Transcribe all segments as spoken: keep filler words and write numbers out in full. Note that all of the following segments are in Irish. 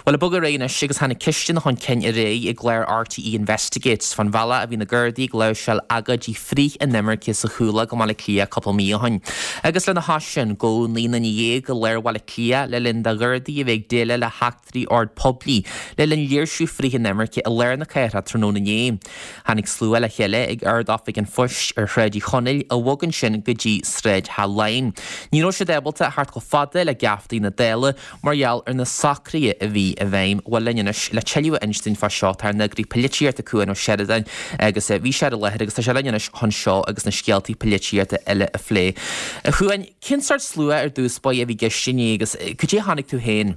Well a bugger réine sigus hanna kistin hon cin i ré i gléir R T E Investigates fan vala a bhí na gurdaí glá seall agad í frí in nimmer cis a chúla go mala clia couple mí hain. Agus le na hasin go lína ní dhé go léir wala clia le linn da gurdaí a bheith déile le hactrí ord poblí le linn líirsú frí in nimmer ci a léir na cairra trnó na né. Hannig slúa le chéile ag ardaf ag an fush ar chreidí chonil a bhagan sin go dtí sreid ha lain. Ní ró sé débalta a hart go fada le gaftaí na déile margheall ar na sacrí a bhí a bhéim bhil leis le teiliú Einstein fa seo tar nagrí polítíirta cuain ó Sheridan agus bhí sé lethir agus tá sé leis chun seo agus na scialtaí polítíirta eile a phlé. Chuain cin sort slua ar dús ba a bhí geistíní agus chu dé tháinig tú héin?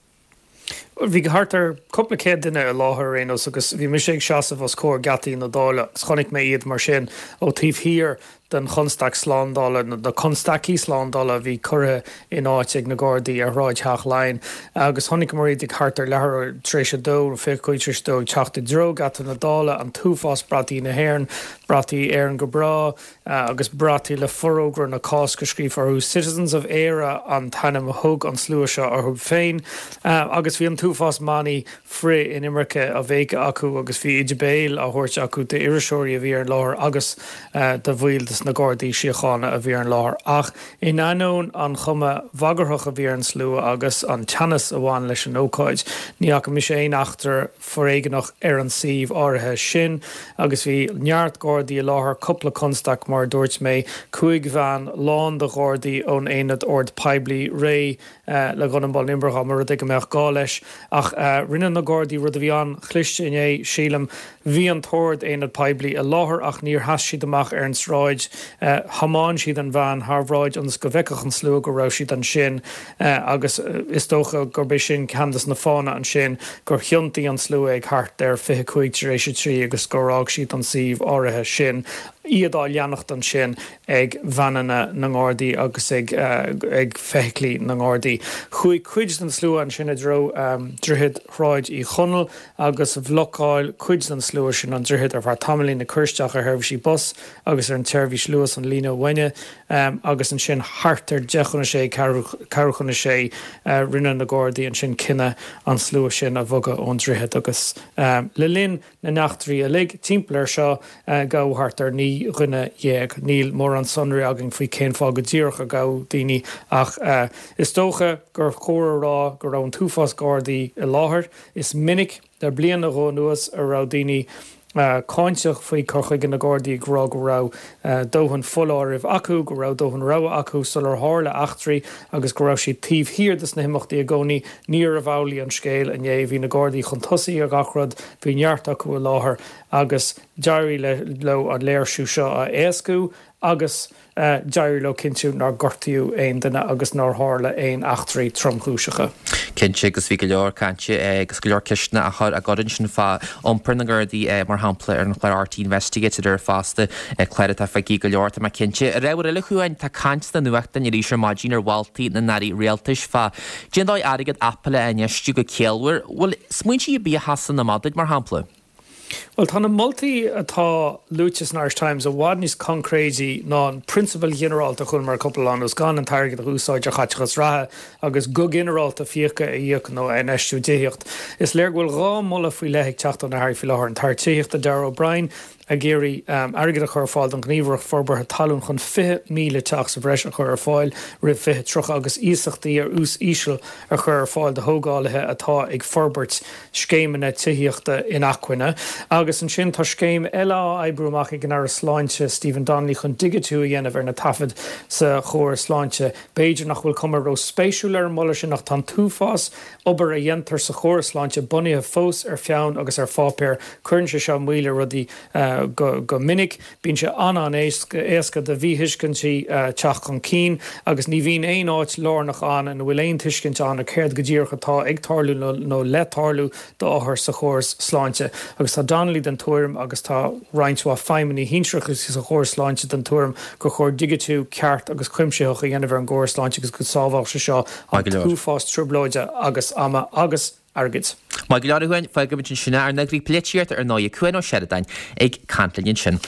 Bhí go hart ar cúpla céad duine a láthair réanos agus bhí mis ag seasamh os cóir gataí na dála agus chonig mé iad mar sin ó tíobh hir den chunstaach slándála na chunstaí slándála bhí curtha in áit ag na Gardaí ar ráid theach lein agus tháinig mar iad ag hart ar lethir tréis a dó fé chuid tríos dó teachta dro gata na dála an túfás bratí na hhéirn bratí ar an go brá agus bratí le forógra na cás go scríb arú Citizens of Éire an tanam a thug an slua seo ar thug féin agus bhí an túfás maní fré in Imrecha a bhéice acu agus bhí idir béil a thuirt acu de iriseoirí a bhí ar an láthair agus de bhfuil na Gardaí siochána a bhí an láthair ach in anón an chuma bhagarthach a bhí an slua agus an teannas a bháin leis an ócáid ní ach mi sé éon achtar foréigenach ar an síomh áirithe sin agus bhí neart Gardaí a láthair coppla constaach mar dúirt mé chuig bhean lán de Gardaí ón éad ord peibli ré le gan an ball nimbrcha mar ag go meach gá leis ach rinne na Gardaí rud a bhí an chluiste in é sílam bhí an tóir éad peibli a láthair ach níor has siad amach ar an sráid Hamáin siad an bhean Harbhráid ans go bheiceach an slua go rá siad an sin agus is dócha gur bé sin candas na fána an sin gur chionntaí an slua ag thart ar fiche chuig éis trí agus gorág siad an síomh áirithe sin iad á leannacht an sin ag bhanana na Gardaí agus ag ag feiclí na Gardaí. Chuig chuid an slua an sin a dro druhid ráid í chonel agus bhlocáil chuid an slua sin an druhid ar bhar tamlín na chuirteach ar herbh sí bus agus ar an termhí slúas an lína bhaine um, agus an sin hartar dechanna sé carchanna sé uh, rinne na Gardaí an sin cinenne an slua sin a bhoga ón druhid agus um, le linn na nachtarí a lig timpplair seo uh, gá hartar ní rinne dhéag níl mór an sonraí agin faoi cén fá go ddíoch a gá daoine ach uh, is dócha gur chóir rá gur rá an túfás Gardaí i láthair is minic de blian a ró nuas a rá daoine Uh, Cáinteach faoi corchaig na Gardaí grá go rá uh, dóhann full-áirimh acu go rá dóhann rá acu sul ar hála achtrií agus go rá si tíomh hiardas na himachtaí a gcónaí níor a bhamhlaí an scéal a é bhí na Gardaí chun tosaí a gachrad bhí neart acu a láthair agus deirí le le an léirsú seo a éascú agus uh, deirí le cinú nar gortaíú aon duine agus nar hála aon achtrií tromchúiseacha. Cinse agus bhí go leor cante agus go leor ceisna a chur a gadan sin fá ompar na Gardaí mar hampla ar an chléir R T E Investigated ar fásta chléire a feí go leorta mar cinse. Réhar eile chuáin tá cant na nuachta ní rísir mágin ar bhiltaí na narí réaltais fá. Déandáid airigad apla a neistú go céalhar, bhfuil smuintí bí hasan na madaid mar hampla? Well, tá na multi atá luachas na Irish Times a bhád níos concréidí ná an principal generálta chun mar couple anos gan an tairgad a úsáid a chatchas rathe agus go generálta fíocha a dhéoch nó an eistú déocht. Is léir bhfuil rá molla faoi leigh teachta na Harry fi láthair an tar tíocht a Darragh O'Brien a géirí um, airgad a chur fáil an gníomhach forbartha talún chun fiche míle teach sa bhreis a chur ar fáil rih fiche troch agus ísachtaí ar ús ísisiil a chur ar fáil de thógáilethe atá ag forbart scéimena tííochta in Acuine agus an sin tá scéim eile ebrúach ag an ar sláinte Stephen Donnelly chun digiú a dhéanamh ar na tafid sa chóir sláinte Beiidir nach bhfuil cumar ro spéisiúil ar molla sin nach tan túfás obair a dhéantar sa chóir sláinte bunithe fós ar feann agus ar fápéir chuann se seo muile rudí uh, go, go minic bín se an an éasca de bhí hiiscin si uh, teach chun cín agus ní bhín éon áit lárnach an an bhfuil éon tuiscint an a céird go ddíorcha tá ag tarlú nó, nó le tarlú do áthir sa chóir sláinte agus tá Donnelly den tuairim agus tá roiintá feiminí hinseachas sa chóir sláinte den tuairim go chóir digiú ceart agus cuimseoch a dhéanamh an ggóir sláinte agus go sábhah se seo an túfás trúbláide agus ama agus argid. Má go leorhuain feige sin sinna ar nagrí pléitiart ar ná cuain ó Sheridan ag cantlinn sin.